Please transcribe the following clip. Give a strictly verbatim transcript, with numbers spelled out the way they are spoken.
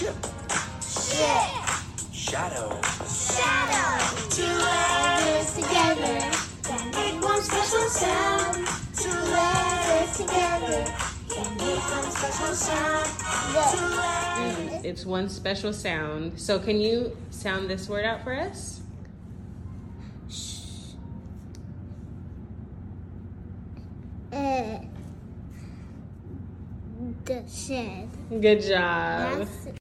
Ship. Ship. Shadow. Shadow. Two letters together can make one special sound. Two letters together can make one special sound. Two letters. It's one special sound. So can you sound this word out for us? Uh, the shed. Good job. That's